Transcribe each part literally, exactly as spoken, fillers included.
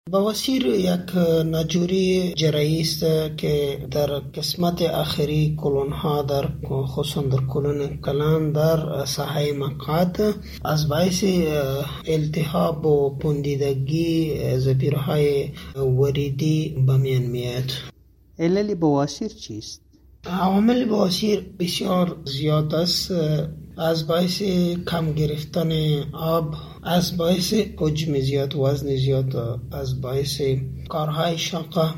بواسیر یک ناجوری جراحی است که در قسمت آخری کلون ها در خصوصا در کلون کلان در ساحه مقعد از باعث التهاب و پوندیدگی زپیرهای وریدی به میان میاد. علل بواسیر چیست؟ عوامل بواسیر بسیار زیاد است، از باعث کم گرفتن آب، از باعث حجم زیاد، وزن زیاد، از باعث کارهای شاقه،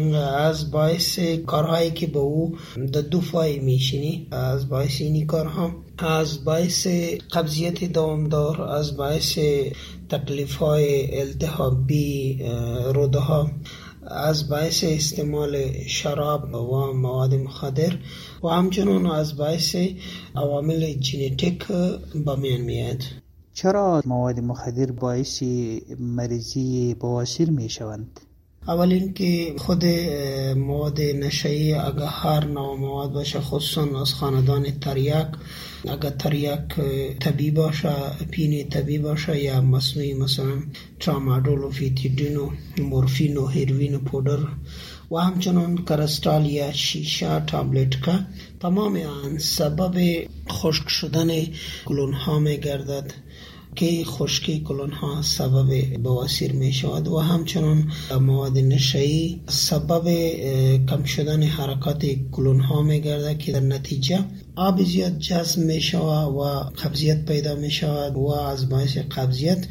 از باعث کارهایی که به او در دو فای میشینی، از باعث اینی کارها، از باعث قبضیت دوامدار، از باعث تکلیف های التهابی روده ها، از باعث استعمال شراب و مواد مخدر و همچنان از باعث عوامل ژنتیک به میان میاد. چرا مواد مخدر باعث مریضی بواسیر می شوند؟ اول اینکه خود مواد نشئی اگر هر نوع مواد باشه، خصوصا از خاندان تریاک، اگر تریاک طبیعی باشه، پین طبیعی باشه یا مصنوعی، مثلا ترامادول و فیتیدین و مورفین و هیروین و پودر و همچنان کرستال یا شیشه تابلت که تمام آن سبب خشک شدن کلون ها می گردد که خشکی کلون ها سبب بواسیر می شود و همچنان مواد نشئی سبب کم شدن حرکات کلون ها می گردد که در نتیجه آب زیاد جذب می شود و قبضیت پیدا می شود و از باعث قبضیت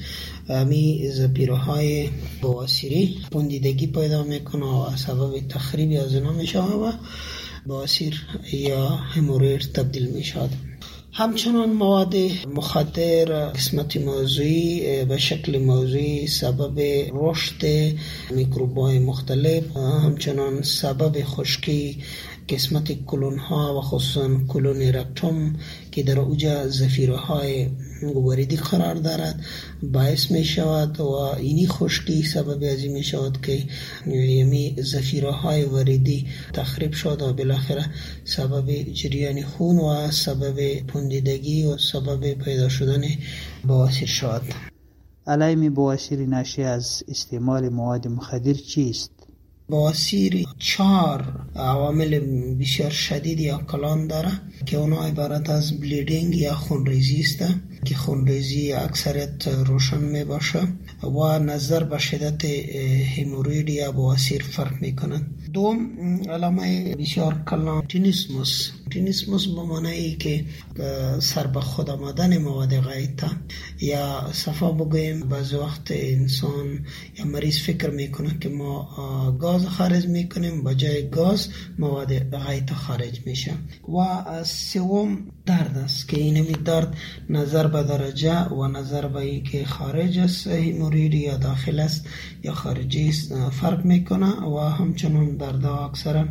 می زپیره های بواسیری پوندیدگی پیدا می کنه و سبب تخریب از اینا می شود و بواسیر یا هموروید تبدیل می شود. همچنان مواد مخدر قسمت موضوعی به شکل موضوعی سبب رشد میکروب‌های مختلف، همچنان سبب خشکی قسمت کلون ها و خصوصا کلون رکتوم که در اوجه زفیره های وریدی قرار دارد باعث می شود و اینی خشکی سبب ازی می شود که یمی زفیره های وریدی تخریب شد و بالاخره سبب جریان خون و سبب پوندیدگی و سبب پیدا شدن بواسیر شد. علائم بواسیر ناشی از استعمال مواد مخدر چیست؟ بواسیر چهار عوامل بسیار شدید یا کلان داره که اونا عبارت از بلیڈنگ یا خونریزی است که خونریزی اکثریت روشن می باشه و نظر به شدت هموروید یا بواسیر فرق می کند. دوم علامه بسیار کلان تینیسموس. تینیسموس به معنی که سر به خود آمدن مواد غایطه یا صفا بگویم بعض وقت انسان یا مریض فکر میکنه که ما گاز خارج میکنیم، بجای گاز مواد غایطه خارج میشه. و سوم درد است که اینمی درد نظر به درجه و نظر به ای که خارج است هموروید یا داخل است یا خارجی است فرق میکنه و همچنان درد اکثرا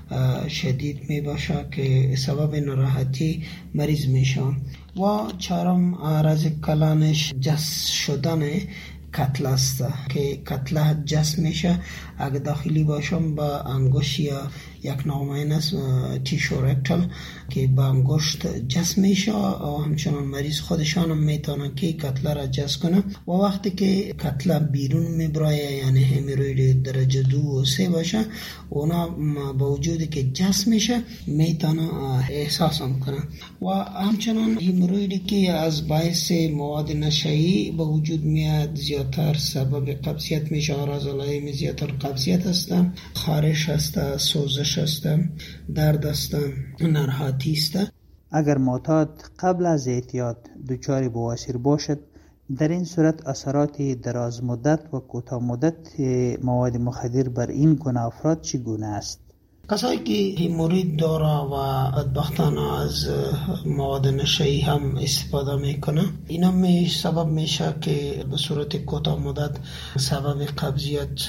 شدید می باشه که سبب ناراحتی مریض میشه. و چهارم عرض کلانش جس شدن کتله است که کتله جس میشه اگه داخلی باشم با انگشت یا یک نوعین است تیشو رکتال که با انگشت جس میشه و همچنان مریض خودشان هم میتونن که کتله را جس کنه و وقتی که کتله بیرون میبرایه یعنی هموروید درجه دو و سه باشه اونا با وجودی که جس میشه میتونن احساس هم کنن. و همچنان همورویدی که از باعث مواد نشئی به وجود میاد زیادتر سبب قبضیت میشه، آراز علائم زیادتر قبضیت هستن، خارش هستن، سوزش هستن، درد هستن، ناراحتی هستن. اگر معتاد قبل از اعتیاد دچار بواسیر باشد در این صورت اثرات دراز مدت و کوتاه مدت مواد مخدر بر این گونه افراد چگونه است؟ کسایی که هموروید داره و بدبختانه از مواد نشئی هم استفاده میکنه اینا می سبب میشه که به صورت کوتاه مدت سبب قبضیت،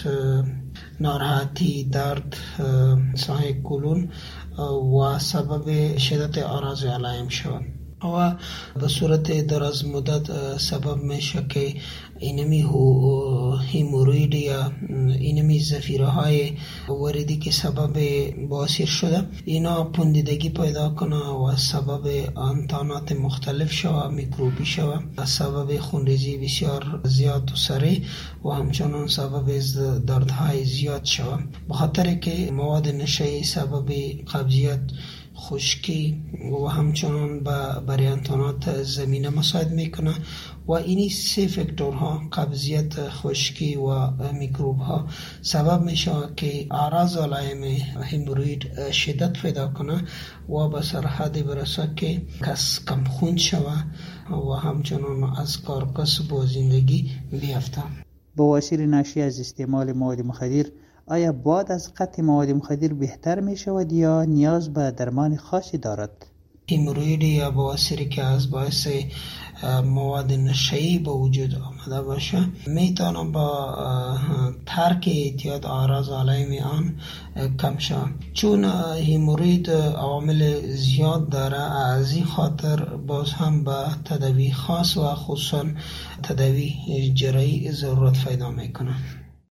ناراحتی، درد ساحه کلون و سبب شدت آراز علائم شود. و به صورت دراز مدت سبب میشه که اینمی هیموروید یا اینمی زفیره های وردی که سبب باسیر شده اینا پوندیدگی پیدا کنه و سبب انتانات مختلف شوه، میکروبی شوه، سبب خونریزی بسیار زیاد و سریع و همچنان سبب دردهای زیاد شوه، به خاطر که مواد نشه‌ای سبب قبضیت، خشکی و همچنان به بریانتانات زمینه مساعد میکنه و اینی سه فاکتورها قبضیت، خشکی و میکروب ها سبب میشه که اعراض علائم هیموروید شدت پیدا کنه و به سرحد برسه که کس کم خون شوه و همچنان از کار کسب و زندگی بیفته. بواسیر ناشی از استعمال مواد مخدر آیا بعد از قطع مواد مخدر بهتر می شود یا نیاز به درمان خاصی دارد؟ هیموروید یا بواسیری که از باعث مواد نشه‌ای به وجود آمده باشه میتونه با ترک اعتیاد اعراض علائم آن کم شود. چون هیموروید عوامل زیاد داره، از این خاطر باز هم به تداوی خاص و خصوصا تداوی جراحی ضرورت پیدا میکنه.